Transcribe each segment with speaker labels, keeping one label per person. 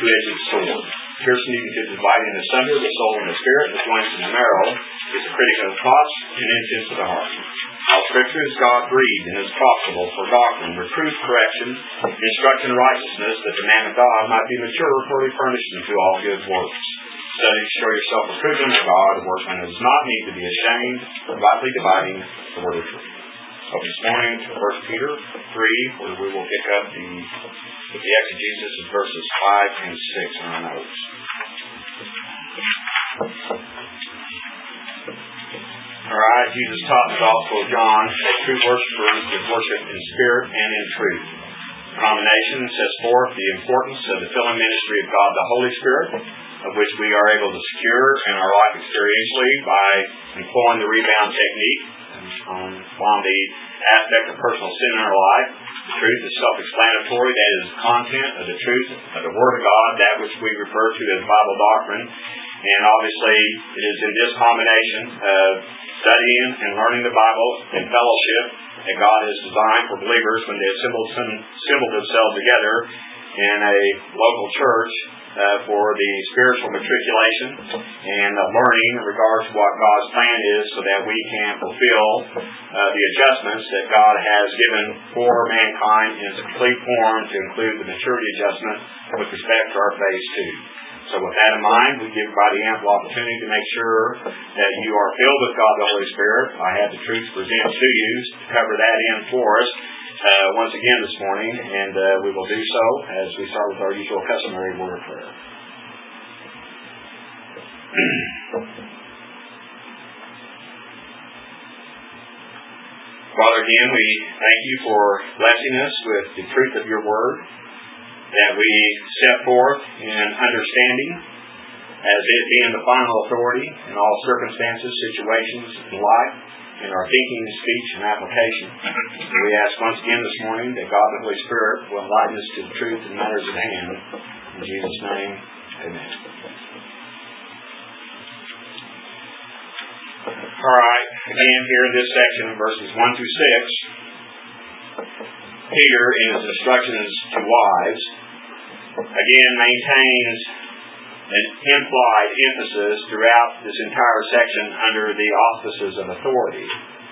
Speaker 1: two-edged sword, piercing even to dividing asunder the soul and the spirit, the joints and the marrow, is a critic of the thoughts and intents of the heart. All Scripture is God-breathed and is profitable for doctrine, reproof, correction, instruction in righteousness, that the man of God might be mature, fully furnished unto all good works. Study to show yourself approved unto God, a workman who does not need to be ashamed, but rightly dividing the word of truth. So this morning to 1 Peter 3, where we will pick up the exegesis of verses 5 and 6 in our notes. Alright, Jesus taught in the Gospel of John that true worshipers would worship in spirit and in truth. The combination sets forth the importance of the filling ministry of God the Holy Spirit, of which we are able to secure in our life experientially by employing the rebound technique on the aspect of personal sin in our life. The truth is self-explanatory. That is the content of the truth of the Word of God, that which we refer to as Bible doctrine. And obviously, it is in this combination of studying and learning the Bible in fellowship that God has designed for believers when they assemble themselves together in a local church for the spiritual matriculation and learning in regards to what God's plan is, so that we can fulfill the adjustments that God has given for mankind in its complete form, to include the maturity adjustment with respect to our phase 2. So with that in mind, we give everybody ample opportunity to make sure that you are filled with God the Holy Spirit. I have the truth to present to you to cover that in for us once again this morning, and we will do so as we start with our usual customary word of prayer. Father, again, we thank you for blessing us with the truth of your word, that we set forth in understanding as it being the final authority in all circumstances, situations in life, in our thinking, speech, and application. We ask once again this morning that God the Holy Spirit will enlighten us to the truth and matters at hand. In Jesus' name, amen. Alright, again here in this section, verses 1 through 6, Peter, in his instructions to wives, again maintains an implied emphasis throughout this entire section under the auspices of authority.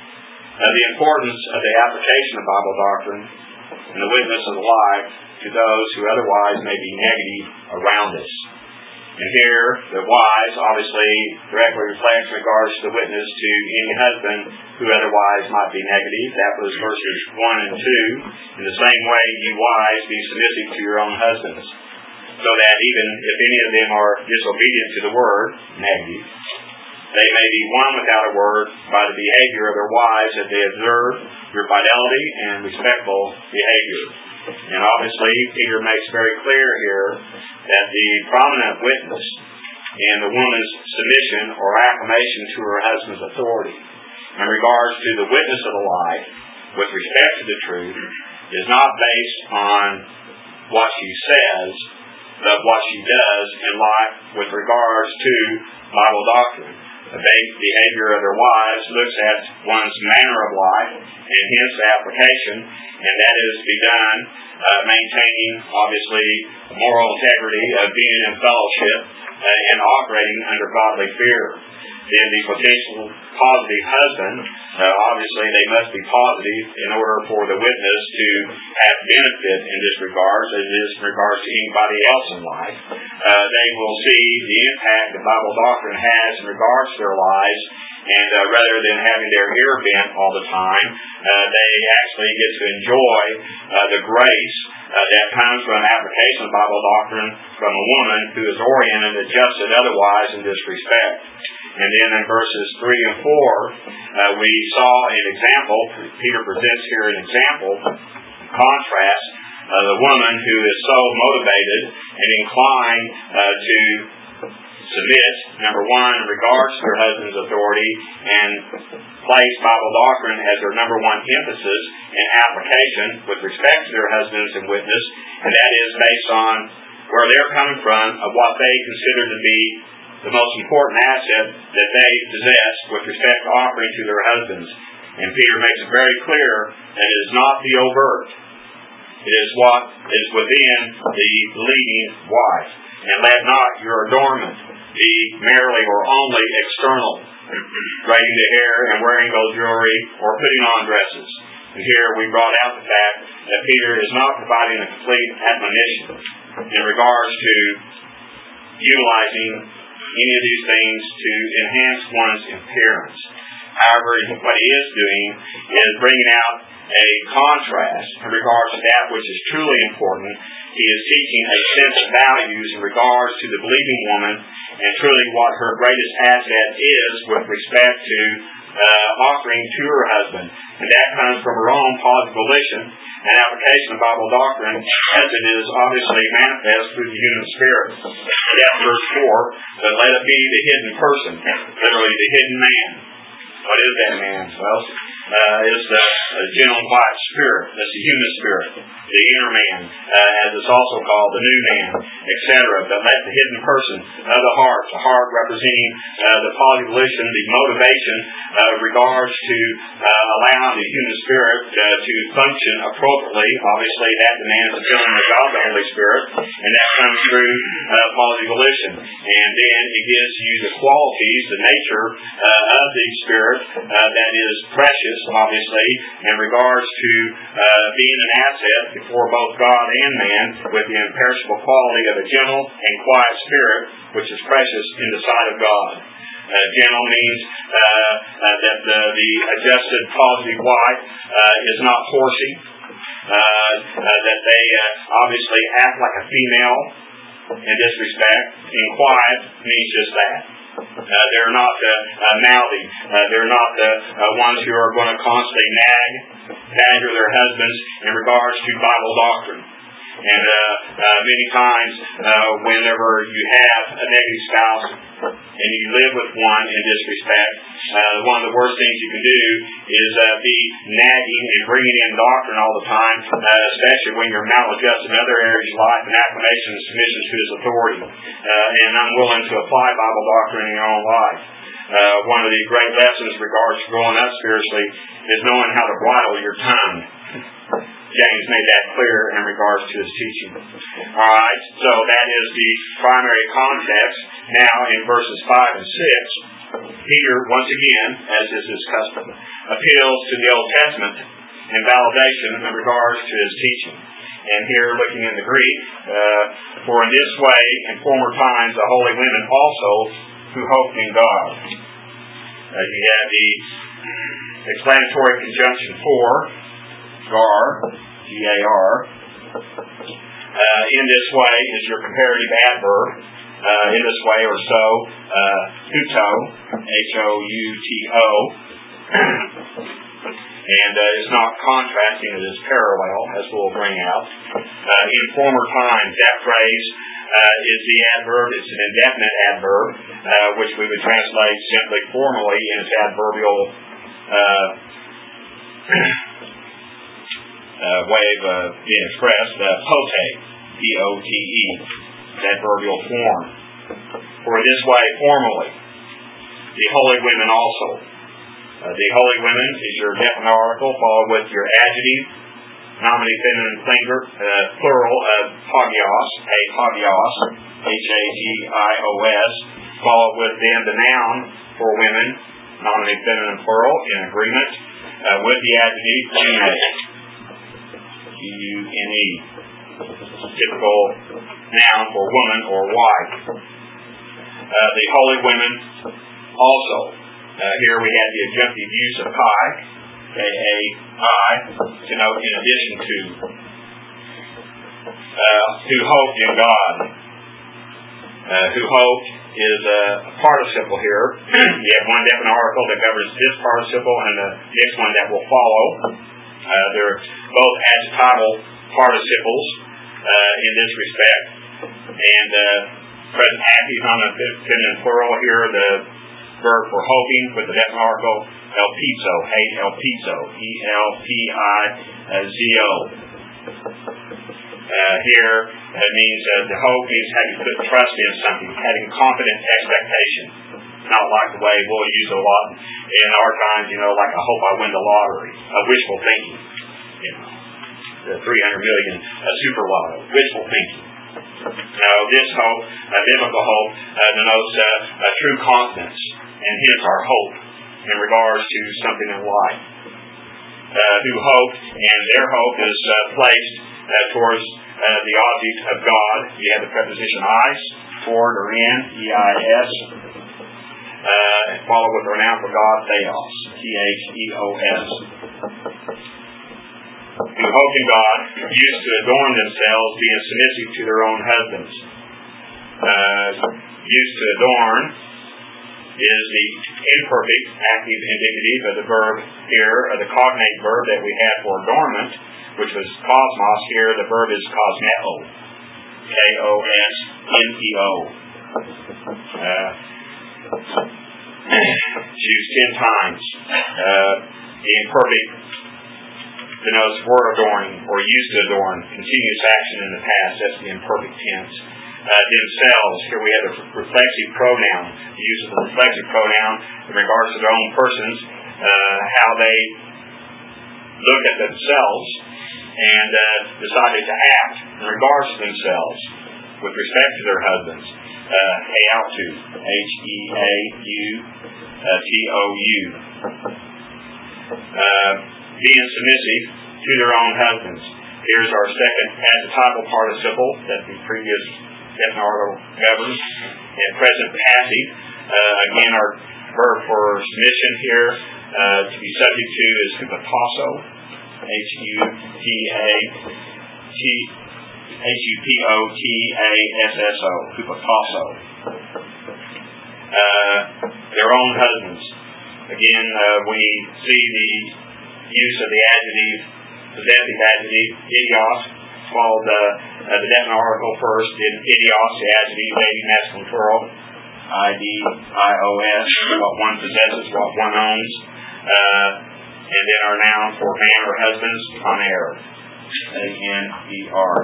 Speaker 1: The importance of the application of Bible doctrine and the witness of the life to those who otherwise may be negative around us. And here, the wives obviously directly reflects in regards to the witness to any husband who otherwise might be negative. That was verses 1 and 2. In the same way, you wives, be submissive to your own husbands, so that even if any of them are disobedient to the word, negative, they may be won without a word by the behavior of their wives, as they observe your fidelity and respectful behavior. And obviously, Peter makes very clear here that the prominent witness in the woman's submission or acclamation to her husband's authority in regards to the witness of the life with respect to the truth is not based on what she says, but what she does in life with regards to Bible doctrine. The behavior of their wives looks at one's manner of life and hence the application, and that is to be done maintaining, obviously, moral integrity of being in fellowship and operating under godly fear. Then the potential positive husband, obviously they must be positive in order for the witness to have benefit in this regard, as it is in regards to anybody else in life. They will see the impact the Bible doctrine has in regards to their lives, and rather than having their ear bent all the time, they actually get to enjoy the grace that comes from application of Bible doctrine from a woman who is oriented and adjusted otherwise in this respect. And then in verses 3 and 4, we saw an example. Peter presents here an example, contrast, the woman who is so motivated and inclined to submit, number one, in regards to her husband's authority, and place Bible doctrine as their number one emphasis and application with respect to their husbands and witness, and that is based on where they're coming from, of what they consider to be the most important asset that they possess with respect to offering to their husbands. And Peter makes it very clear that it is not the overt. It is what is within the leading wife. And let not your adornment be merely or only external, braiding the hair and wearing gold jewelry or putting on dresses. And here we brought out the fact that Peter is not providing a complete admonition in regards to utilizing any of these things to enhance one's appearance. However, what he is doing is bringing out a contrast in regards to that which is truly important. He is teaching a sense of values in regards to the believing woman and truly what her greatest asset is with respect to offering to her husband. And that comes from her own positive volition and application of Bible doctrine as it is obviously manifest through the human spirit. That verse 4, but let it be the hidden person, literally the hidden man. What is that man? Well, it's the gentle and quiet spirit. That's the human spirit, the inner man, as it's also called, the new man, etc. But let the hidden person of the heart representing the positive volition, the motivation regards to allow the human spirit to function appropriately. Obviously, that demands the filling of God, the Holy Spirit, and that comes through positive volition. And then it gives you the qualities, the nature of the spirit that is precious, obviously, in regards to being an asset before both God and man, with the imperishable quality of a gentle and quiet spirit, which is precious in the sight of God. Gentle means that the adjusted positive wife is not horsey, that they obviously act like a female in this respect, and quiet means just that. They're not mouthy. They're not the ones who are going to constantly badger their husbands in regards to Bible doctrine. And many times, whenever you have a negative spouse and you live with one in this respect, one of the worst things you can do is be nagging and bringing in doctrine all the time, especially when you're maladjusted in other areas of life and acclamation and submission to his authority, and unwilling to apply Bible doctrine in your own life. One of the great lessons in regards to growing up spiritually is knowing how to bridle your tongue. James made that clear in regards to his teaching. Alright, so that is the primary context. Now in verses 5 and 6, Peter, once again, as is his custom, appeals to the Old Testament in validation in regards to his teaching. And here, looking in the Greek, for in this way, in former times, the holy women also who hoped in God. You have the explanatory conjunction for, gar, G-A-R. In this way is your comparative adverb. In this way or so, huto, H-O-U-T-O. And it's not contrasting, it is parallel, as we'll bring out. In former times, that phrase is the adverb. It's an indefinite adverb, which we would translate simply formally in its adverbial way of being expressed, pote, P-O-T-E, adverbial form. For this way, formally, the holy women also. The holy women is your definite article, followed with your adjective, nominative feminine singular, plural of hagios, hagios, H-A-G-I-O-S, followed with then the noun for women, nominative feminine plural, in agreement with the adjective, G-U-N-E, typical noun for woman or wife. The holy women also. Here we have the adjunctive use of kai, K-A-I, to note in addition to. Who hoped in God. Who hoped is a participle here. You have one definite article that governs this participle and the next one that will follow. They're both adjectival participles in this respect. And present active on the feminine plural here, the verb for hoping with the definite article, elpizo, elpizo, E-L-P-I-Z-O. Here, it means the hope is having put trust in something, having confident expectation. Not like the way we'll use a lot in our times, like I hope I win the lottery. Wishful thinking. The 300 million super lotto. Wishful thinking. Now, this hope, biblical hope, denotes a true confidence, and hence our hope in regards to something in life. Who hoped, and their hope is placed towards the object of God. You have the preposition eyes, toward or in, E-I-S, followed with the noun for God, theos, T-H-E-O-S. Who hoped in God, used to adorn themselves, being submissive to their own husbands. Used to adorn is the imperfect active indicative of the verb here, the cognate verb that we had for adornment, which was cosmos. Here the verb is cosmeo, K-O-S-M-E-O. It's used 10 times. The imperfect denotes for adorning or used to adorn, continuous action in the past. That's the imperfect tense. Themselves, here we have the reflexive pronoun, the use of the reflexive pronoun in regards to their own persons, how they look at themselves and decided to act in regards to themselves with respect to their husbands. Heautou, H-E-A-U-T-O-U. Being submissive to their own husbands. Here's our second adjectival participle that the previous definite article covers. And present passive, again our verb for submission here to be subject to is hupotasso, H-U-P-O-T-A-S-S-O, hupotasso. Their own husbands. Again, we see the use of the adjective, possessive adjective, idios, followed the definite article first, in idios, the adjective, baby, masculine plural, I-D-I-O-S, what one possesses, what one owns, and then our noun for man or husbands, paner, A-N-E-R.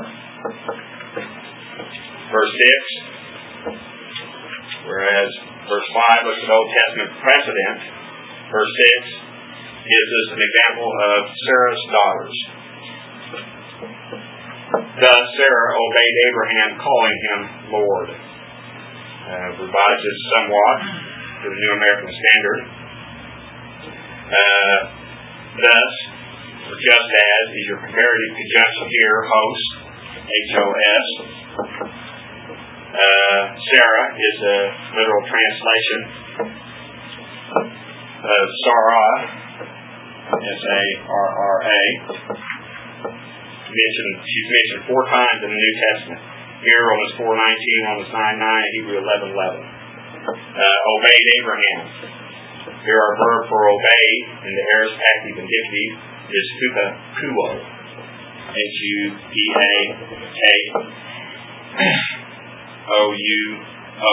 Speaker 1: Verse 6, whereas verse 5 looks at Old Testament precedent, verse 6 gives us an example of Sarah's daughters. Thus Sarah obeyed Abraham, calling him Lord. Revises this somewhat to the New American Standard. Thus, or just as, is your comparative conjunction here, host, H-O-S. Sarah is a literal translation of Sarah, S-A-R-R-A. She's mentioned 4 times in the New Testament. Here, Romans 4:19, Romans 9:9, Hebrew 11:11. Obeyed Abraham. Here, our verb for obey in the aorist active indicative is hupakuo. H-U-P-A-K-O-U-O.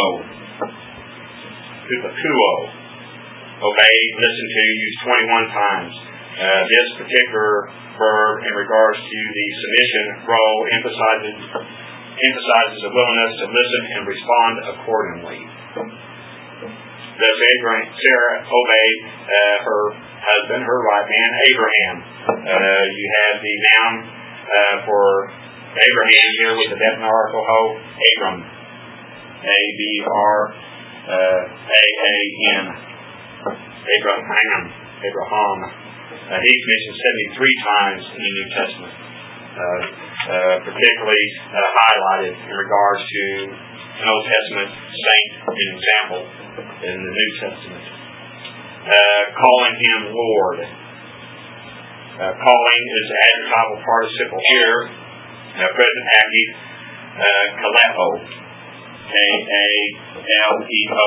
Speaker 1: Hupakuo. Obeyed, listened to, used 21 times. This particular verb in regards to the submission role emphasizes a willingness to listen and respond accordingly. Thus Sarah obeyed her husband, her right man, Abraham. You have the noun for Abraham here with the definite article ho, Abram. A-B-R-A-A-M. Abraham. He's mentioned 73 times in the New Testament, particularly highlighted in regards to an Old Testament saint, an example in the New Testament. Calling him Lord. Calling is the adjectival participle here, present active, kaleo, K-A-L-E-O.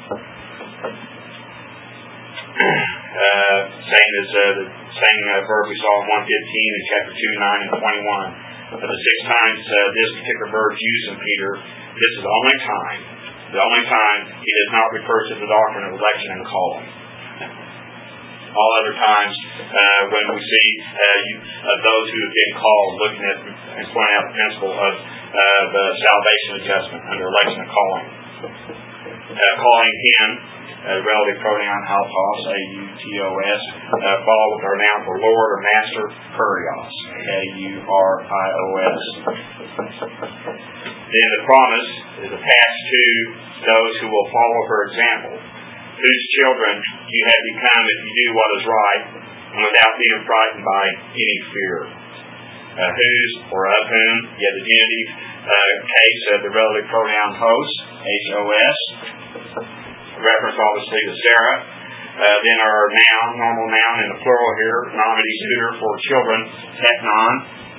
Speaker 1: Same as the same verb we saw in 1:15 in chapter 2, 9, and 21. The 6 times this particular verb is used in Peter, this is the only time he does not refer to the doctrine of election and calling. All other times, when we see those who have been called, looking at and pointing out the principle of the salvation adjustment under election and calling. Calling him, relative pronoun autos, A-U-T-O-S, followed with our noun for Lord or Master, kurios, K-U-R-I-O-S. Then the promise is attached to those who will follow her example, whose children you have become if you do what is right, and without being frightened by any fear. Whose or of whom, yet the genitive case of the relative pronoun hos, H-O-S, reference obviously to Sarah. Then our noun, normal noun in the plural here, nominee tutor for children, teknon,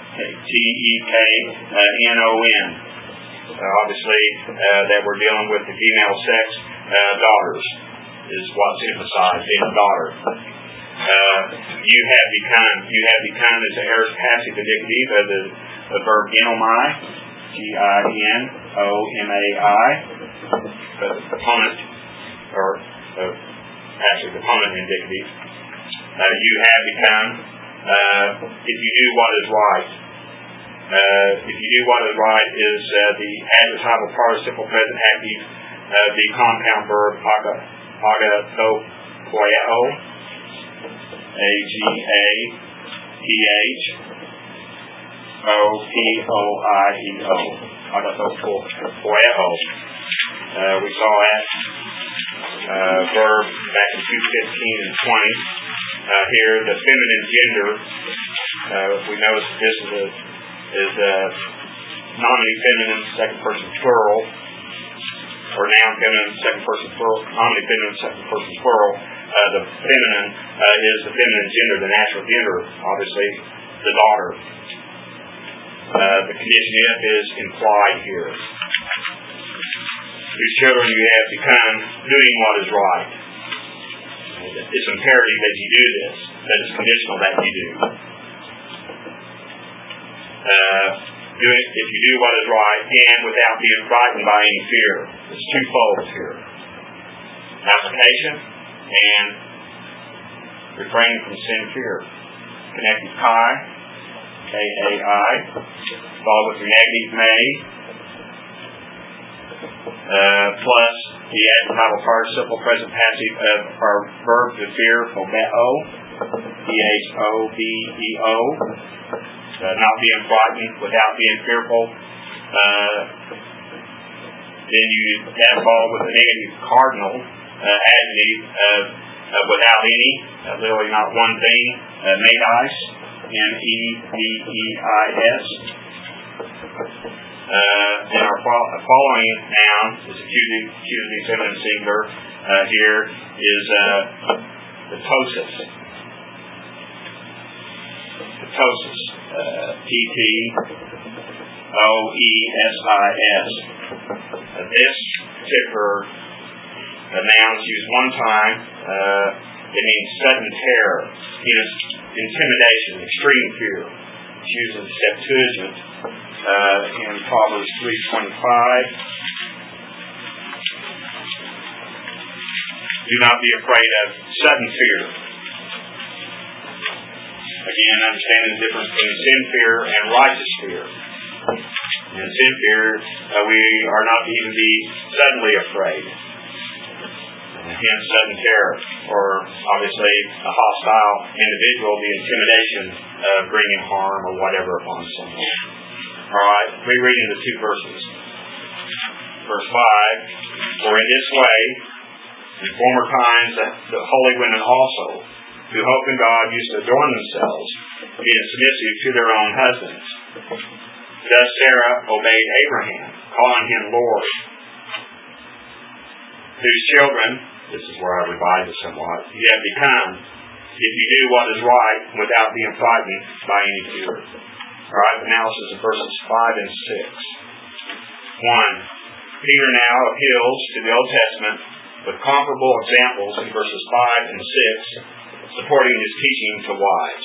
Speaker 1: T-E-K-N-O-N. Obviously, that we're dealing with the female sex, daughters, is what's emphasized, being a daughter. You have become is the aorist passive indicative of the verb genomai, G-I-N-O-M-A-I, the proponent, or actually the proponent indicative. You have become, if you do what is right. If you do what is right is the adjectival participle present active of the compound verb agathopoieo, A-G-A-T-H-O-P-O-I-E-O, agathopoieo. We saw that verb back in 2:15 and 20. Here, the feminine gender, we notice this is nominee feminine, second person plural, or noun feminine, second person plural, nominee feminine, second person plural. The feminine is the feminine gender, the natural gender, obviously, the daughter. The condition if is implied here. Whose children you have become doing what is right. It's imperative that you do this. That is conditional that you do. If you do what is right and without being frightened by any fear. It's twofold here. Application and refraining from sin fear. Connective chi, K-A-I, followed with the negative may, plus the adjectival participle present passive of our verb to fear, phobeo, P-H-O-B-E-O, not being frightened without being fearful. Then you add followed with the negative cardinal adjective of without any, literally not one thing, medeis, M-E-D-E-I-S. Then our following noun is accusative feminine singular. Here is the ptosis. P-T-O-E-S-I-S. This particular noun is used one time. It means sudden terror, intimidation, extreme fear. It's used in the Septuagint in Proverbs 3:25. Do not be afraid of sudden fear. Again, understanding the difference between sin fear and righteous fear. In sin fear, we are not to even be suddenly afraid. Hence, sudden terror, or obviously a hostile individual, the intimidation of bringing harm or whatever upon someone. All right, rereading the two verses. Verse 5, for in this way, in former times, the holy women also, who hope in God, used to adorn themselves, being submissive to their own husbands. Thus Sarah obeyed Abraham, calling him Lord, whose children, this is where I revise it somewhat, you have become, if you do what is right without being frightened by any fear. All right, analysis of verses 5 and 6. 1. Peter now appeals to the Old Testament with comparable examples in verses 5 and 6, supporting his teaching to wives.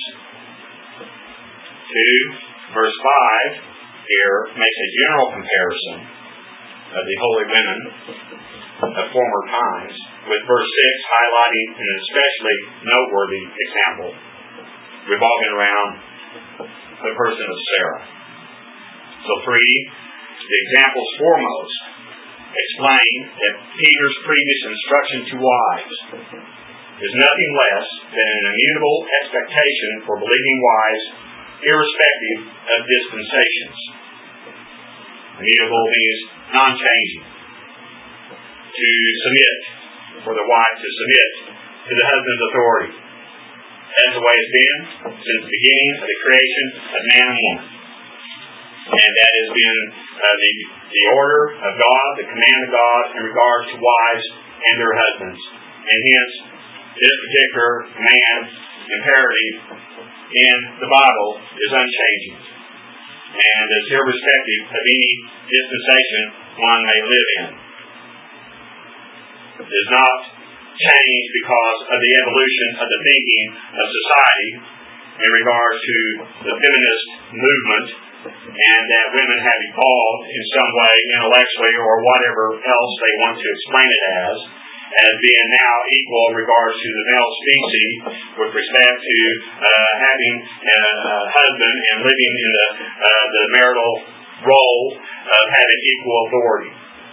Speaker 1: 2. Verse 5 here makes a general comparison of the holy women of former times, with verse 6 highlighting an especially noteworthy example revolving around the person of Sarah. So 3, the examples foremost explain that Peter's previous instruction to wives is nothing less than an immutable expectation for believing wives irrespective of dispensations. Immutable means non-changing. To submit, for the wife to submit to the husband's authority. That's the way it's been since the beginning of the creation of man and woman. And that has been the order of God, the command of God in regards to wives and their husbands. And hence, this particular command imperative in the Bible is unchanging. And is irrespective of any dispensation one may live in. It does not change because of the evolution of the thinking of society in regards to the feminist movement, and that women have evolved in some way intellectually or whatever else they want to explain it as being now equal in regards to the male species with respect to having a husband and living in the marital role of having equal authority.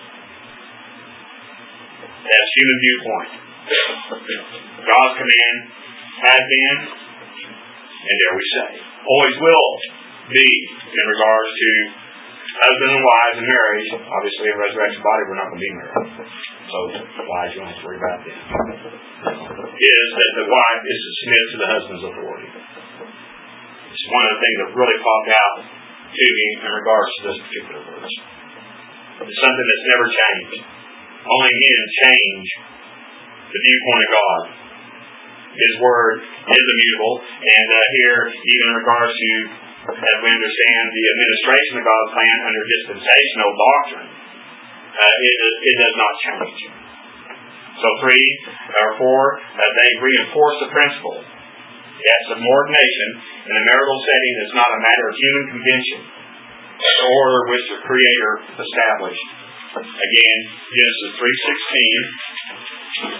Speaker 1: That's human viewpoint. God's command has been, and dare we say, always will be in regards to husband and wives and marriage. Obviously, in a resurrection body, we're not going to be married. So, wives, you don't have to worry about that. Is that the wife is to submit to the husband's authority. It's one of the things that really popped out to me in regards to this particular verse. It's something that's never changed. Only men change the viewpoint of God. His word is immutable, and here, even in regards to, as we understand, the administration of God's plan under dispensational doctrine, it does not change. So 3 or 4, they reinforce the principle that subordination in a marital setting is not a matter of human convention, but the order which the Creator established. Again, Genesis 3:16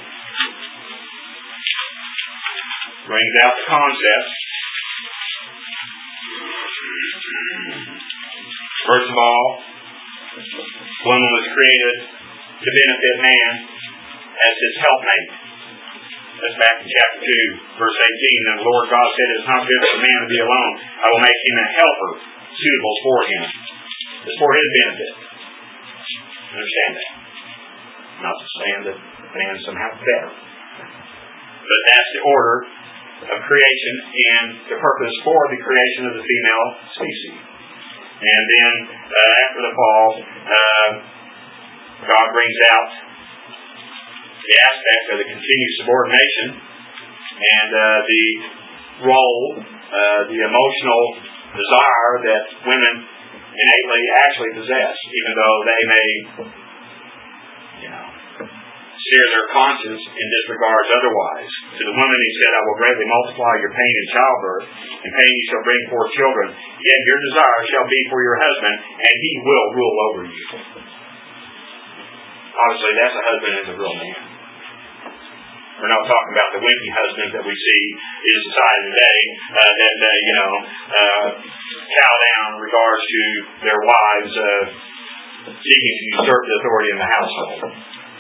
Speaker 1: brings out the concept. First of all, woman was created to benefit man as his helpmate. That's back in chapter 2, verse 18. And the Lord God said, "It is not good for man to be alone. I will make him a helper suitable for him." It's for his benefit. Understand that. I'm not saying that man is somehow better. But that's the order of creation and the purpose for the creation of the female species. And then after the fall, God brings out the aspect of the continued subordination and the role, the emotional desire that women innately actually possess, even though they may, sear their conscience in disregards otherwise. To the woman he said, "I will greatly multiply your pain in childbirth, and pain you shall bring forth children. Yet your desire shall be for your husband, and he will rule over you." Obviously, that's a husband as a real man. We're not talking about the wimpy husbands that we see in society today that cow down in regards to their wives seeking to usurp the authority in the household.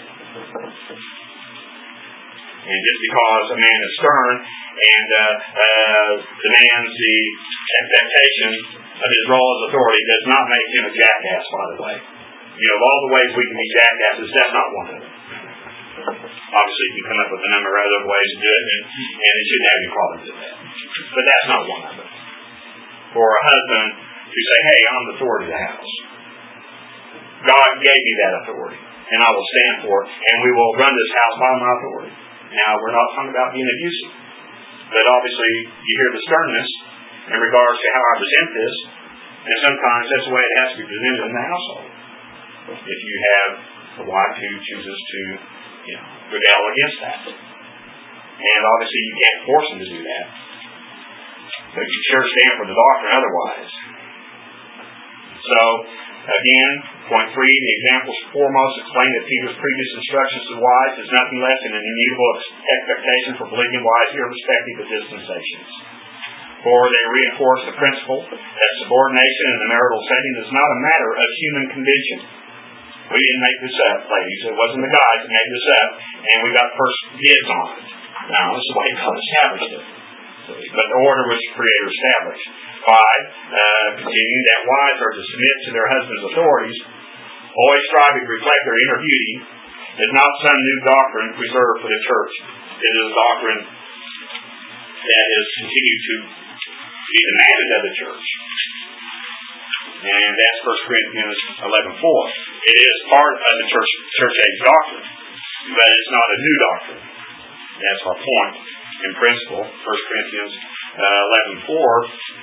Speaker 1: And just because a man is stern and demands the expectation of his role as authority does not make him a jackass, by the way. Of all the ways we can be jackasses, that's not one of them. Obviously, you can come up with a number of other ways to do it, and it shouldn't have any problems with that. But that's not one of them. For a husband to say, "Hey, I'm the authority of the house. God gave me that authority, and I will stand for it, and we will run this house by my authority." Now, we're not talking about being abusive, but obviously, you hear the sternness in regards to how I present this, and sometimes that's the way it has to be presented in the household. If you have a wife who chooses to, rebel against that. And obviously, you can't force them to do that. But you sure stand for the doctrine otherwise. So, again, point 3, the examples foremost explain that Peter's previous instructions to wives is nothing less than an immutable expectation for believing wives irrespective of dispensations. For they reinforce the principle that subordination in the marital setting is not a matter of human convention. We didn't make this up, ladies. It wasn't the guys that made this up, and we got first dibs on it. Now, this is the way God established it. But the order which the Creator established. Continuing, that wives are to submit to their husbands' authorities, always striving to reflect their inner beauty, is not some new doctrine reserved for the church. It is a doctrine that is continued to be demanded of the church. And that's 1 Corinthians 11:4. It is part of the church age doctrine, but it's not a new doctrine. That's our point in principle. 1 Corinthians 11:4.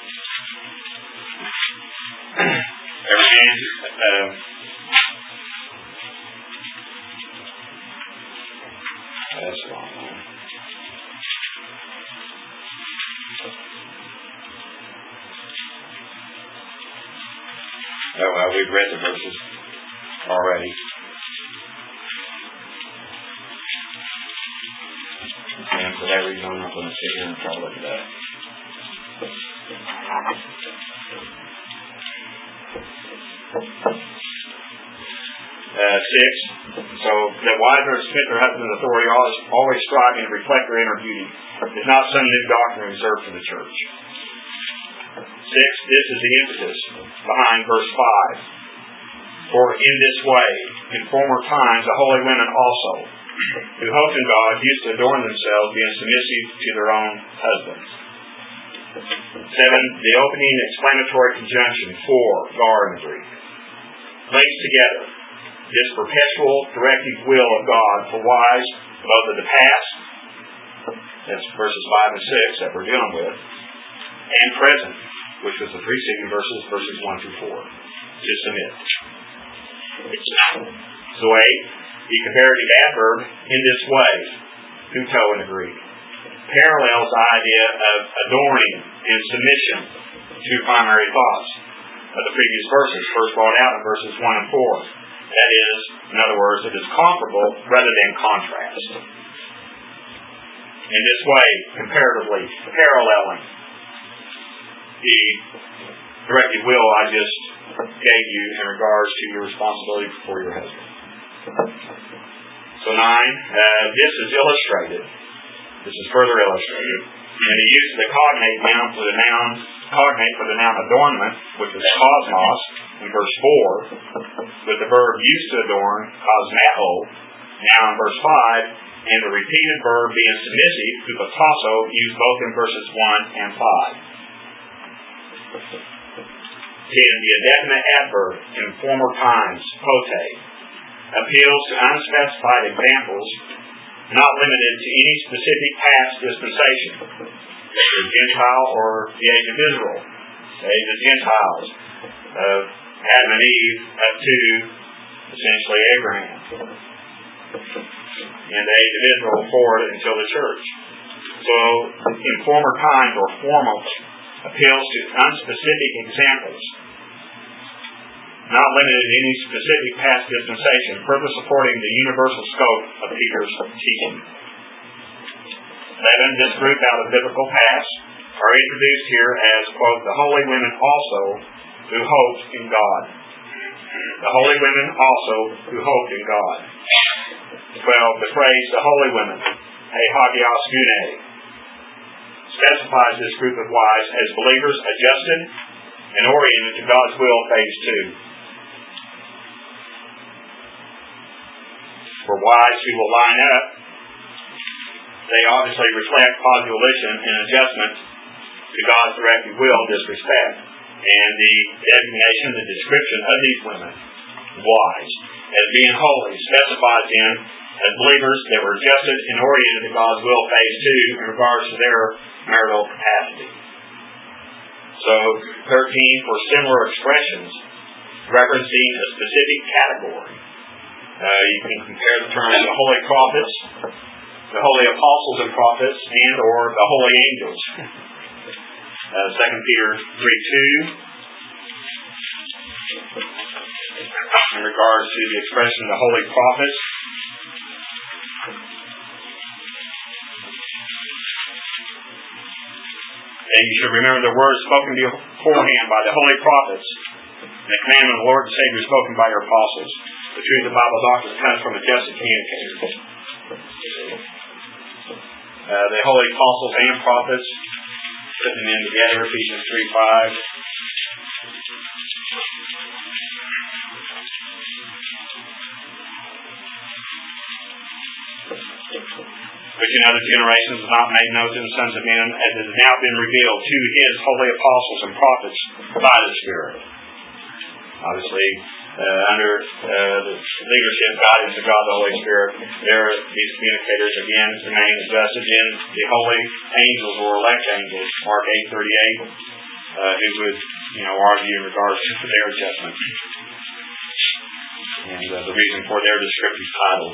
Speaker 1: Every man that's the wrong one. Oh, well, we've read the verses already. And for that reason, I'm not going to sit here and try to look at that. 6. So that wives are to submit their husband's authority, always striving to reflect their inner beauty. It's not some new doctrine reserved for the church. 6. This is the emphasis behind verse 5. For in this way, in former times, the holy women also, who hoped in God, used to adorn themselves, being submissive to their own husbands. 7. The opening explanatory conjunction for gar in the Greek links together this perpetual directive will of God for wives, both of the past, that's verses 5 and 6 that we're dealing with, and present, which was the preceding verses 1 through 4, to submit. So 8, the comparative adverb in this way, huto in the Greek, parallels the idea of adorning and submission to primary thoughts of the previous verses, first brought out in verses 1 and 4. That is, in other words, it is comparable rather than contrast. In this way, comparatively paralleling the directive will I just gave you in regards to your responsibility for your husband. So 9, this is illustrated. This is further illustrated. And the use of the cognate noun for the noun adornment, which is cosmos, in verse 4, with the verb used to adorn, cosmeo, now in verse 5, and the repeated verb being submissive, hupotasso, used both in verses 1 and 5. 10. The indefinite adverb in former times, pote, appeals to unspecified examples, not limited to any specific past dispensation, the Gentile or the age of Israel, the age of Gentiles, of Adam and Eve up to essentially Abraham, and the age of Israel forward until the church. So in former times or formal appeals to unspecific examples, not limited to any specific past dispensation, further supporting the universal scope of Peter's teaching. 11. This group out of biblical past are introduced here as, quote, the holy women also who hoped in God. The holy women also who hoped in God. 12. The phrase, the holy women, he hagios gune, specifies this group of wives as believers adjusted and oriented to God's will, phase 2. For wives who will line up, they obviously reflect positive volition and adjustment to God's directive will in this respect. And the designation, the description of these women, wives, as being holy, specifies them as believers that were adjusted and oriented to God's will, phase 2, in regards to their marital capacity. So, 13, for similar expressions, referencing a specific category. You can compare the terms the holy prophets, the holy apostles and prophets, and or the holy angels. 2 Peter 3:2, in regards to the expression of the holy prophets. And you should remember the words spoken beforehand by the holy prophets, the commandment of the Lord and Savior spoken by your apostles. The truth of Bible doctrine comes from adjusted communicators. The holy apostles and prophets put them in together, Ephesians 3:5. Which in other generations was not made known to the sons of men, as it has now been revealed to his holy apostles and prophets by the Spirit. Obviously, under the leadership, guidance of God the Holy Spirit, these communicators again remain vested in the holy angels or elect angels, Mark 8:38, who would argue in regards to their judgment and the reason for their descriptive title.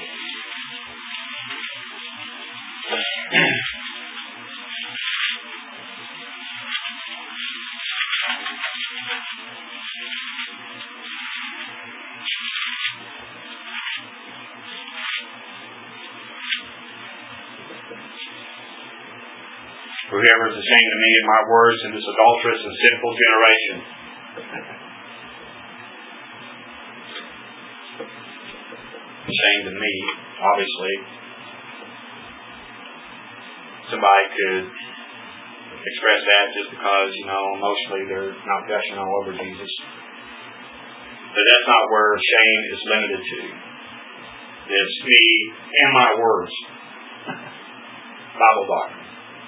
Speaker 1: Whoever is ashamed of me and my words in this adulterous and sinful generation. Ashamed of me, obviously. Somebody could express that just because, emotionally they're not gushing all over Jesus. But that's not where shame is limited to. It's me and my words. Bible doctrine.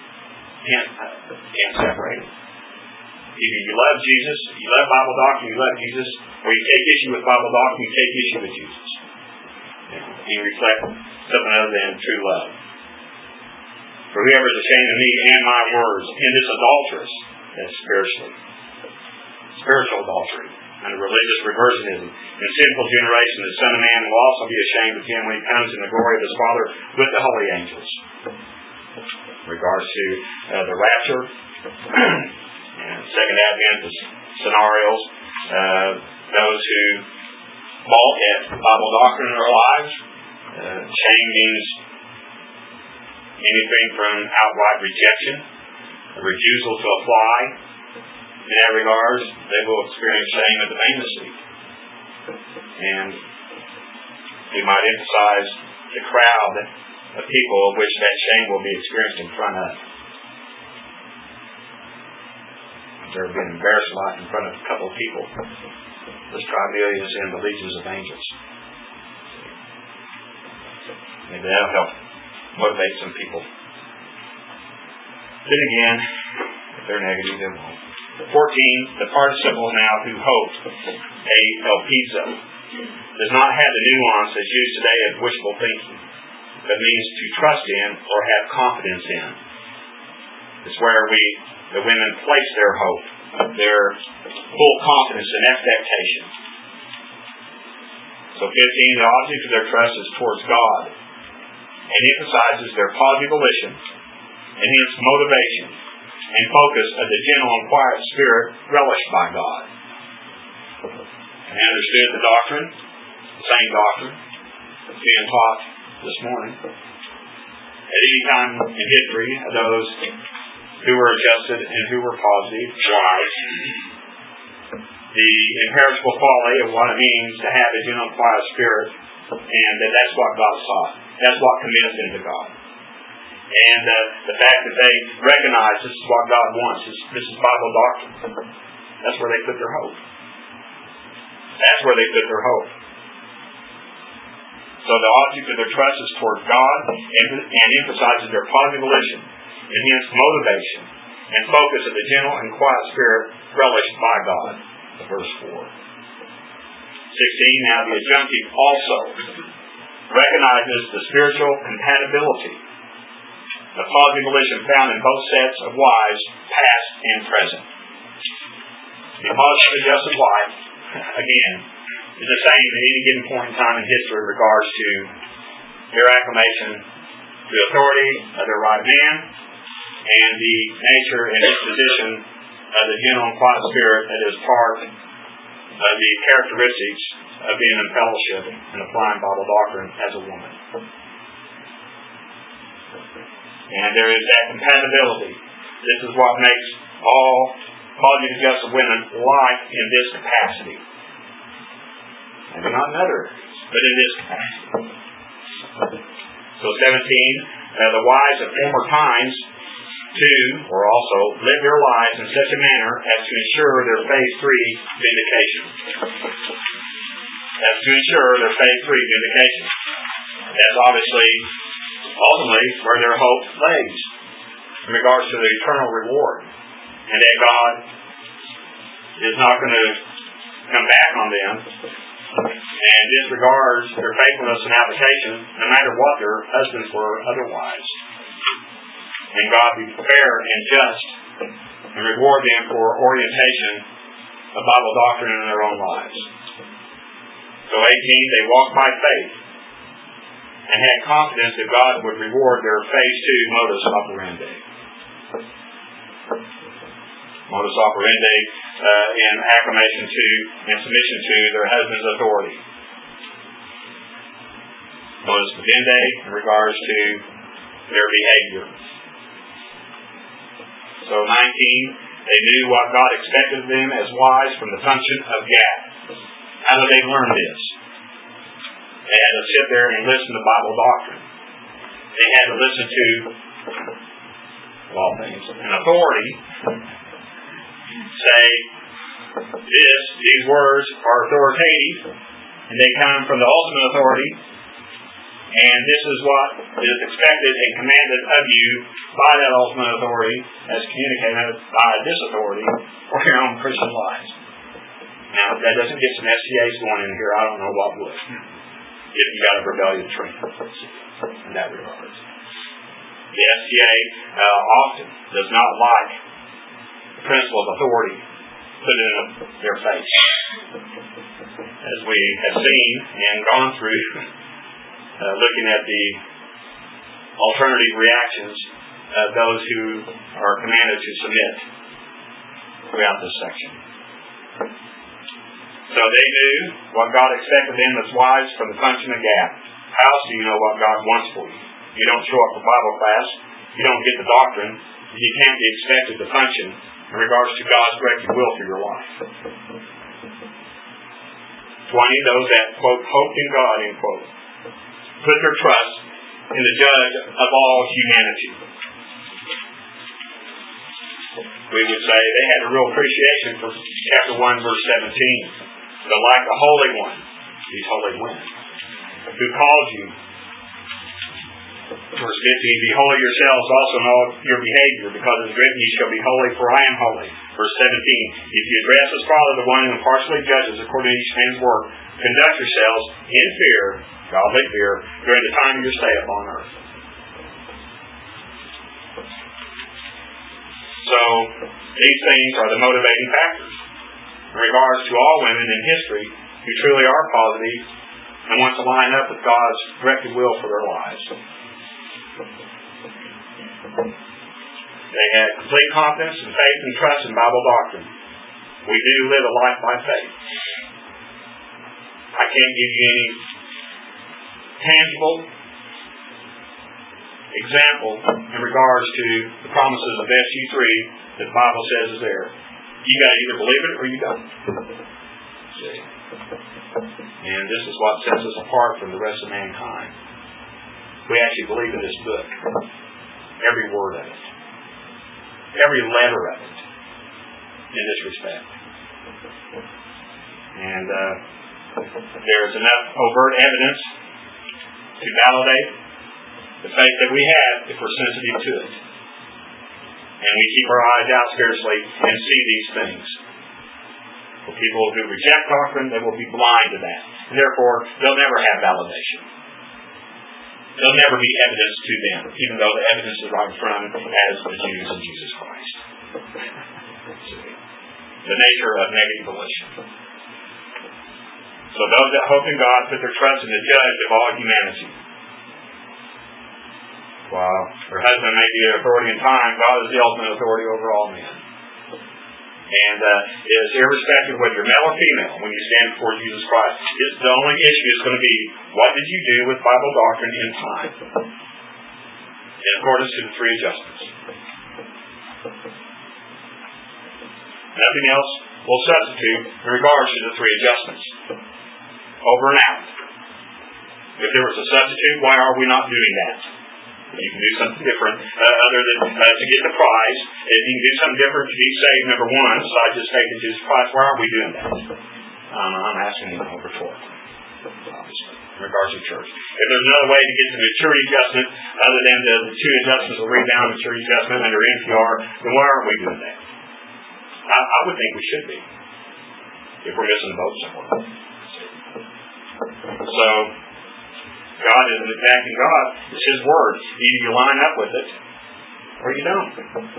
Speaker 1: Can't separate it. Either you love Jesus, you love Bible doctrine, you love Jesus, or you take issue with Bible doctrine, you take issue with Jesus. You reflect something other than true love. For whoever is ashamed of me and my words in this adulterous, that's spiritual adultery, and religious reversionism, and sinful generation, the Son of Man will also be ashamed of him when he comes in the glory of his Father with the holy angels. In regards to the rapture and second advent scenarios, those who balk at Bible doctrine in their lives, shame means anything from outright rejection, a refusal to apply. In that regard, they will experience shame at the bema seat. And we might emphasize the crowd of people of which that shame will be experienced in front of. There have been embarrassed a lot in front of a couple of people. Let's try millions and the legions of angels. Maybe that'll help motivate some people. Then again, if they're negative, they won't. 14, the participle now who hope, elpizo, does not have the nuance as used today of wishful thinking, but means to trust in or have confidence in. It's where the women place their hope, their full confidence and expectation. So 15, the object of their trust is towards God, and emphasizes their positive volition, and hence motivation and focus of the gentle and quiet spirit relished by God. And understood the doctrine, the same doctrine, being taught this morning. At any time in history, those who were adjusted and who were positive, wise, the imperishable folly of what it means to have a gentle and quiet spirit, and that's what God sought. That's what commits them to God. And the fact that they recognize this is what God wants, this is Bible doctrine. That's where they put their hope. That's where they put their hope. So the object of their trust is toward God and emphasizes their positive volition, and hence motivation and focus of the gentle and quiet spirit relished by God. Verse 4. 16, now the adjunctive also recognizes the spiritual compatibility, the positive volition found in both sets of wives, past and present. The positive adjusted wife, again, is the same at any given point in time in history in regards to their acclamation to authority of their right man and the nature and disposition of the gentle and quiet spirit that is part of the characteristics of being in fellowship and applying Bible doctrine as a woman. And there is that compatibility. This is what makes all positive adjusted women like in this capacity. Maybe not in other, but in this capacity. So 17, the wives of former times or also live their lives in such a manner as to ensure their phase 3 vindication. That's obviously, ultimately, where their hope lays in regards to the eternal reward. And that God is not going to come back on them and disregards their faithfulness and application, no matter what their husbands were otherwise. And God be fair and just and reward them for orientation of Bible doctrine in their own lives. So 18, they walked by faith and had confidence that God would reward their phase 2 modus operandi. Modus operandi in acclamation to and submission to their husband's authority. Modus vivendi in regards to their behavior. So 19, they knew what God expected of them as wives from the function of gap. How did they learn this? They had to sit there and listen to Bible doctrine. They had to listen to, of all things, an authority say, these words are authoritative, and they come from the ultimate authority, and this is what is expected and commanded of you by that ultimate authority, as communicated by this authority for your own Christian lives. Now, if that doesn't get some STAs going in here, I don't know what would. If you got a rebellion train in that regard. The STA often does not like the principle of authority put in their face. As we have seen and gone through, looking at the alternative reactions of those who are commanded to submit throughout this section. So they knew what God expected of them as wives from the function of gap. How else do you know what God wants for you? You don't show up for Bible class, you don't get the doctrine, you can't be expected to function in regards to God's directed will for your life. 20, those that, quote, hoped in God, end quote, put their trust in the judge of all humanity. We would say they had a real appreciation for chapter 1, verse 17. But like a holy one, he's holy when? Who called you? Verse 15, be holy yourselves also in all your behavior, because it is written, ye shall be holy, for I am holy. Verse 17, if you address as Father the one who impartially judges according to each man's work, conduct yourselves in fear, godly fear, during the time of your stay upon earth. So, these things are the motivating factors in regards to all women in history who truly are positive and want to line up with God's directed will for their lives. They had complete confidence and faith and trust in Bible doctrine. We do live a life by faith. I can't give you any tangible example in regards to the promises of SG3 that the Bible says is there. You got to either believe it or you don't. See? And this is what sets us apart from the rest of mankind. We actually believe in this book. Every word of it. Every letter of it. In this respect. And there is enough overt evidence to validate the faith that we have if we're sensitive to it. And we keep our eyes out spiritually and see these things. For people who reject doctrine, they will be blind to that. And therefore, they'll never have validation. There'll never be evidence to them, even though the evidence is right from as the Jews in Jesus Christ. The nature of negative volition. So those that hope in God put their trust in the judge of all humanity. While their husband may be an authority in time, God is the ultimate authority over all men. And it is irrespective whether you're male or female when you stand before Jesus Christ. The only issue is going to be, what did you do with Bible doctrine in time? In accordance to the three adjustments. Nothing else will substitute in regards to the three adjustments. Over and out. If there was a substitute, why are we not doing that? You can do something different other than to get the prize. If you can do something different to be saved, number one, besides just taking Jesus Christ, why aren't we doing that? I'm asking you rhetorically, obviously, in regards to church. If there's another way to get the maturity adjustment other than the two adjustments of rebound maturity adjustment under NPR, then why aren't we doing that? I would think we should be, if we're missing the boat somewhere. So, God is an exacting God. It's His Word. Either you line up with it, or you don't.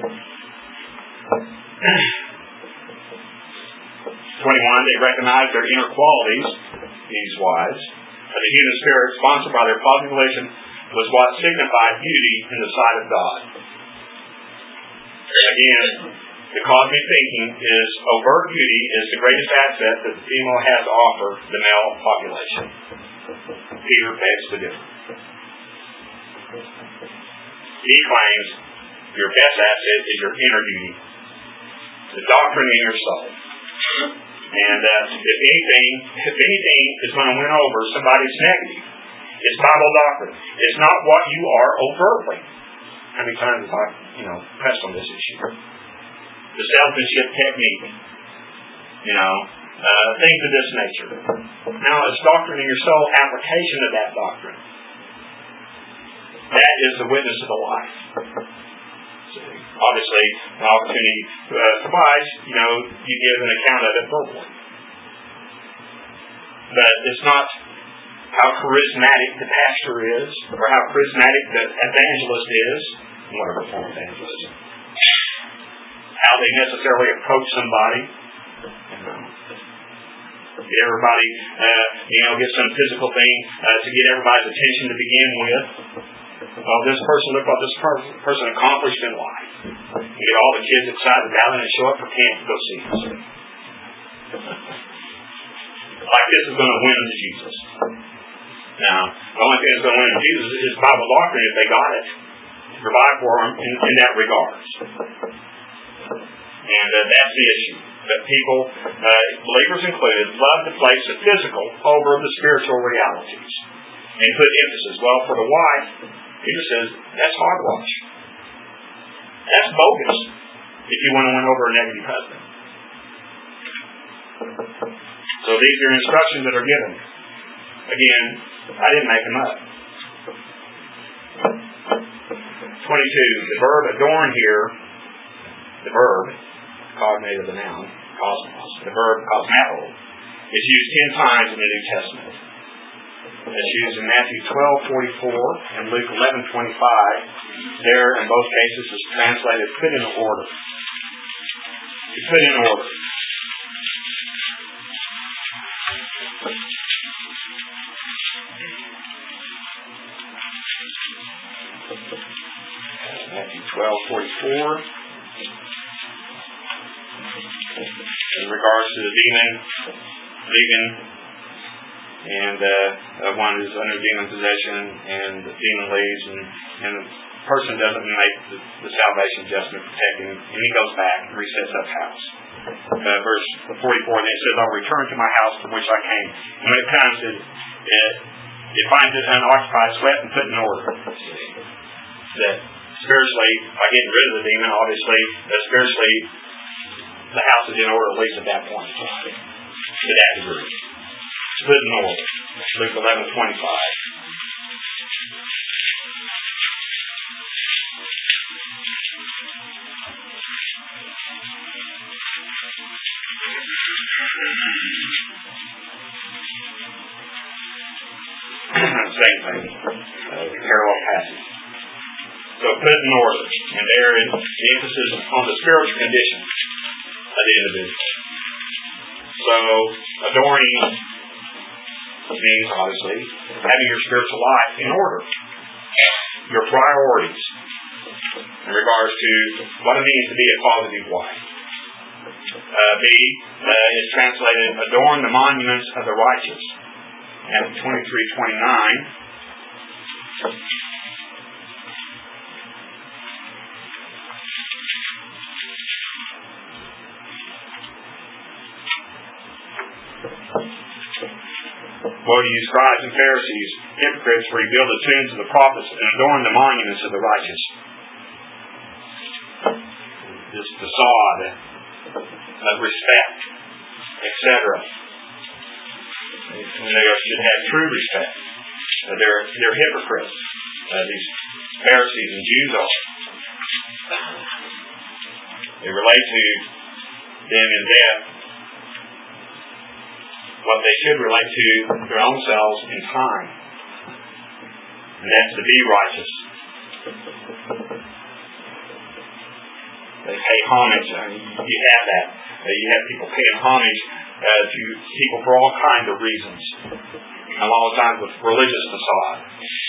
Speaker 1: 21, they recognized their inner qualities, these wives. The human spirit, sponsored by their population, was what signified beauty in the sight of God. Again, the cosmic thinking is overt beauty is the greatest asset that the female has to offer the male population. Peter begs to differ. He claims your best asset is your inner beauty, the doctrine in your soul. And if anything is going to win over somebody's negative, it's Bible doctrine. It's not what you are overtly. How many times have I, pressed on this issue? The salesmanship technique, things of this nature. Now, it's doctrine in your soul, application of that doctrine. That is the witness of the life. Obviously, an opportunity provides, you give an account of it verbally. But it's not how charismatic the pastor is, or how charismatic the evangelist is, whatever form of evangelist. How they necessarily approach somebody. Get everybody, get some physical thing to get everybody's attention to begin with. Well, this person, look what this person accomplished in life. You get all the kids excited about it and show up for camp to go see us. Like this is going to win to Jesus. Now, the only thing that's going to win to Jesus is Bible doctrine if they got it. To provide for them in that regards. And that's the issue. That people, believers included, love to place the physical over the spiritual realities. And put emphasis. Well, for the wife, Peter says, that's hogwash. That's bogus if you want to win over a negative husband. So these are instructions that are given. Again, I didn't make them up. 22. The verb adorn here, the verb, cognate of the noun, cosmos, the verb cosmato, is used 10 times in the New Testament. It's used in Matthew 12:44 and Luke 11:25. There, in both cases, is translated put in order. To put in order. Matthew 12:44. In regards to the demon leaving, and one who's under demon possession, and the demon leaves, and the person doesn't make the salvation adjustment protecting, and he goes back and resets up house. Verse 44, and it says, I'll return to my house from which I came. And when it comes to it finds it unoccupied, swept, and put in order. That spiritually, by getting rid of the demon, obviously, spiritually, the house is in order, at least at that point. To that degree. It's put in order. Luke 11:25. Same thing. Parallel passage. So put in order. And there is the emphasis on the spiritual condition of the individual. So adorning means, obviously, having your spiritual life in order. Your priorities in regards to what it means to be a positive wife. B is translated, adorn the monuments of the righteous. Matthew 23:29. Woe to you, scribes and Pharisees, hypocrites rebuild the tombs of the prophets and adorn the monuments of the righteous. This facade of respect, etc. And they should have true respect. They're hypocrites. These Pharisees and Jews are. They relate to them in death what they should relate to their own selves in time. And that's to be righteous. They pay homage. You have that. You have people paying homage to people for all kinds of reasons. A lot of times with religious facade.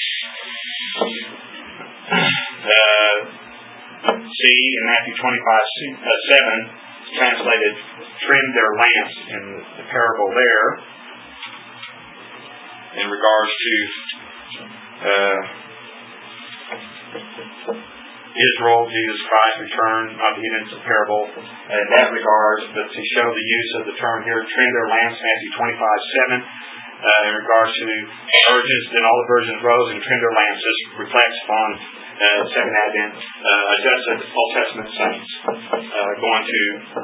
Speaker 1: See in Matthew 25:7, translated, trim their lamps in the parable there. In regards to Israel, Jesus Christ returned, not to get into the parable in that regards, but to show the use of the term here, trim their lamps, Matthew 25:7. In regards to virgins, then all the virgins rose and trimmed their lamps. This reflects upon Second Advent, adjusted Old Testament saints going to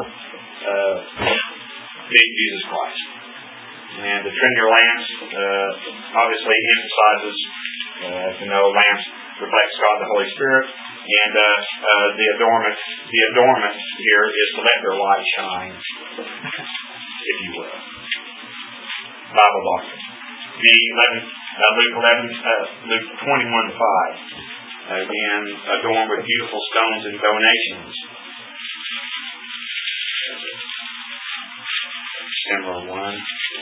Speaker 1: meet Jesus Christ. And to trim your lamps obviously emphasizes, lamps reflects God the Holy Spirit, and the adornment here is to let their light shine, if you will. Bible doctrine. Luke 21:5. Again, adorned with beautiful stones and donations. Similar one.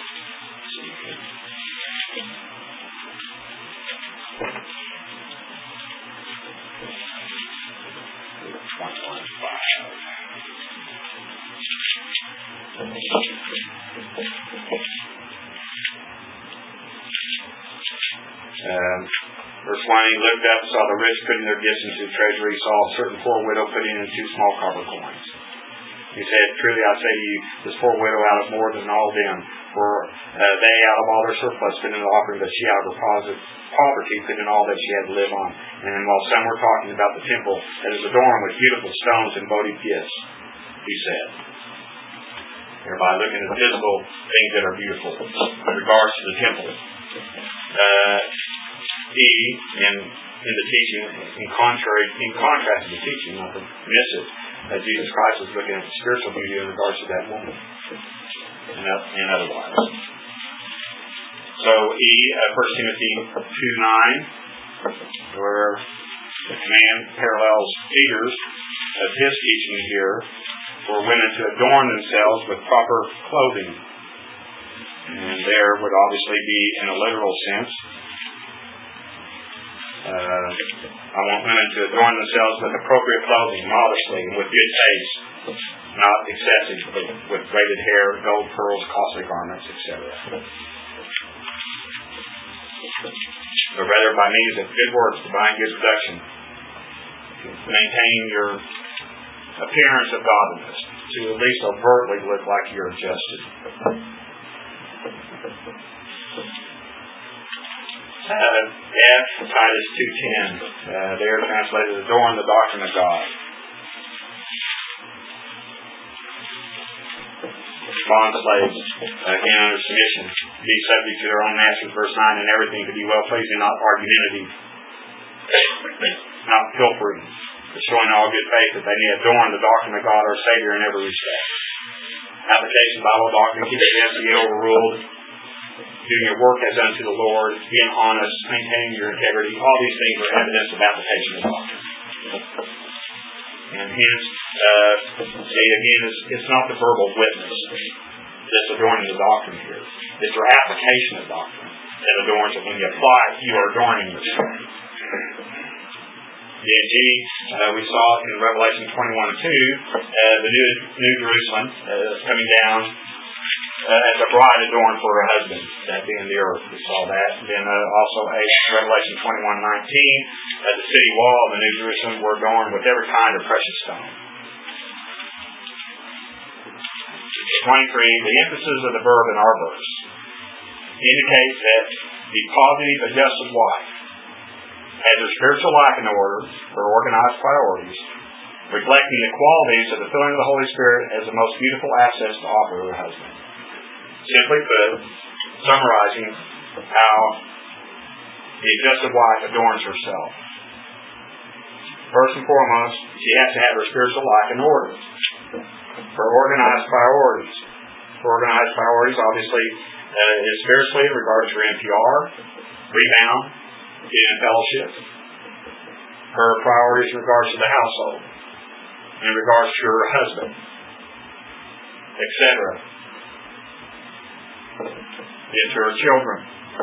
Speaker 1: Luke 21:5. Verse 1, he looked up, saw the rich putting their gifts into the treasury, saw a certain poor widow putting in 2 small copper coins. He said, truly I say to you, this poor widow out of more than all them, for they out of all their surplus put in an offering, but she out of her poverty put in all that she had to live on. And while some were talking about the temple that is adorned with beautiful stones and votive gifts, he said. Everybody looking at the physical things that are beautiful in regards to the temple. In the teaching, in contrast to the teaching, not to miss it, Jesus Christ is looking at the spiritual beauty in regards to that woman, and otherwise. So, 1 Timothy 2:9, where the command parallels Peter's of his teaching here, for women to adorn themselves with proper clothing, and there would obviously be in a literal sense. I want women to adorn themselves with appropriate clothing, modestly, and with good taste, not excessive, but with braided hair, gold pearls, costly garments, etc. But rather by means of good works, divine good production, to maintain your appearance of godliness, to at least overtly look like you're adjusted. Titus 2:10. They are translated, adorn the doctrine of God. Bond slaves, again under submission, be subject to their own masters, verse 9, and everything to be well-pleasing, not argumentative, not pilfering, but showing all good faith, that they may adorn the doctrine of God our Savior in every respect. Application of Bible doctrine, keep it to be overruled, doing your work as unto the Lord, being honest, maintaining your integrity. All these things are evidence of application of doctrine. And hence, it's not the verbal witness that's adorning the doctrine here. It's your application of doctrine that adorns it. When you apply it, you are adorning yourself. We saw in Revelation 21:2, the New Jerusalem coming down as a bride adorned for her husband, that being the earth. We saw that. Then also Revelation 21:19, at the city wall of the New Jerusalem were adorned with every kind of precious stone. 23, the emphasis of the verb in our verse indicates that The positive adjusted wife has her spiritual life in order, her organized priorities, reflecting the qualities of the filling of the Holy Spirit as the most beautiful assets to offer her husband. Simply put, summarizing how the adjusted wife adorns herself. First and foremost, she has to have her spiritual life in order. Her organized priorities. Her organized priorities, obviously, is spiritually in regards to her NPR, rebound, and fellowship. Her priorities in regards to the household, in regards to her husband, etc. Into her children.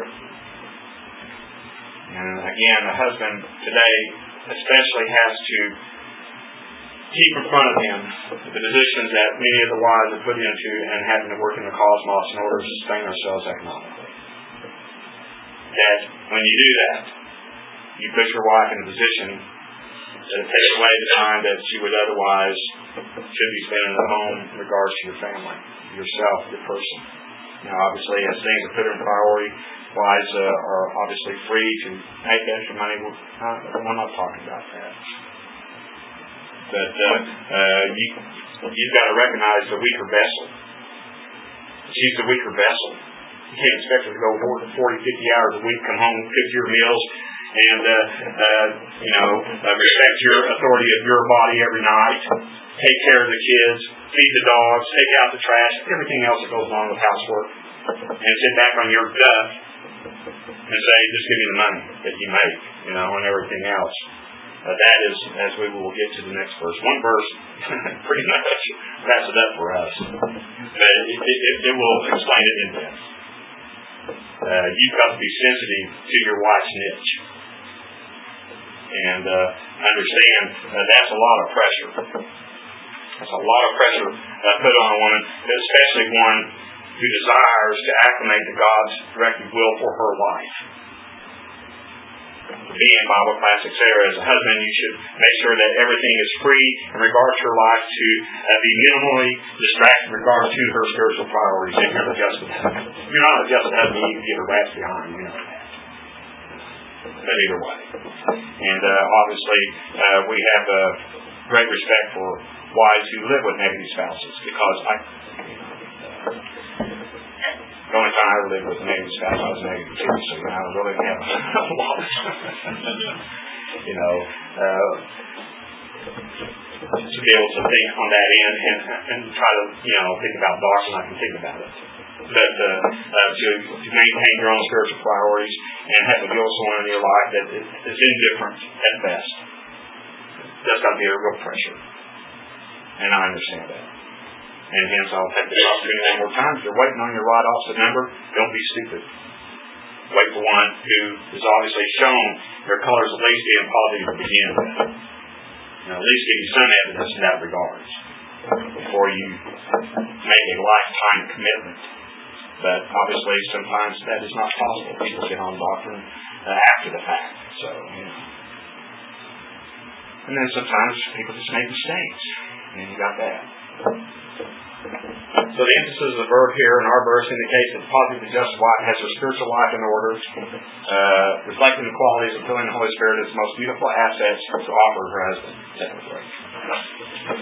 Speaker 1: And again, the husband today especially has to keep in front of him the positions that many of the wives are put into and having to work in the cosmos in order to sustain ourselves economically. That when you do that, you put your wife in a position that takes away the time that she would otherwise should be spending at home in regards to your family, yourself, your person. Now, obviously, as things are put in priority, wives are obviously free to make extra money. We're not talking about that. But you've got to recognize the weaker vessel. She's the weaker vessel. You can't expect her to go 40, 50 hours a week, come home, cook your meals, and respect your authority of your body every night, take care of the kids, feed the dogs, take out the trash, everything else that goes on with housework, and sit back on your duff and say, just give me the money that you make, and everything else. That is, as we will get to the next verse. One verse pretty much wraps it up for us. But it will explain it in depth. You've got to be sensitive to your wife's niche. And understand that's a lot of pressure. That's a lot of pressure put on a woman, especially one who desires to acclimate to God's directed will for her life. Being Bible class, etc. As a husband, you should make sure that everything is free in regards to her life to be minimally distracted in regards to her spiritual priorities. If you're adjusted husband. If you're not adjusted husband, you can get her rats behind, that. But either way. And obviously, we have great respect for wives who live with negative spouses, because the only time I ever lived with a negative spouse, I was negative too, so I really didn't have a lot of to be able to think on that end and try to, think about dark when I can think about it. But to maintain your own spiritual priorities and have a someone in your life that is indifferent at best. That's got to be a real pressure. And I understand that. And hence I'll take this opportunity one more time. If you're waiting on your right opposite number, don't be stupid. Wait for one who is obviously shown their colors at least being positive to begin with. At least give you some evidence in that regard before you make a lifetime commitment. But obviously sometimes that is not possible. People get on doctrine after the fact. So, And then sometimes people just make mistakes. And you got that. So the emphasis of the verb here in our verse indicates that the positive and just wife has her spiritual life in order, reflecting the qualities of filling the Holy Spirit as the most beautiful assets to offer her husband.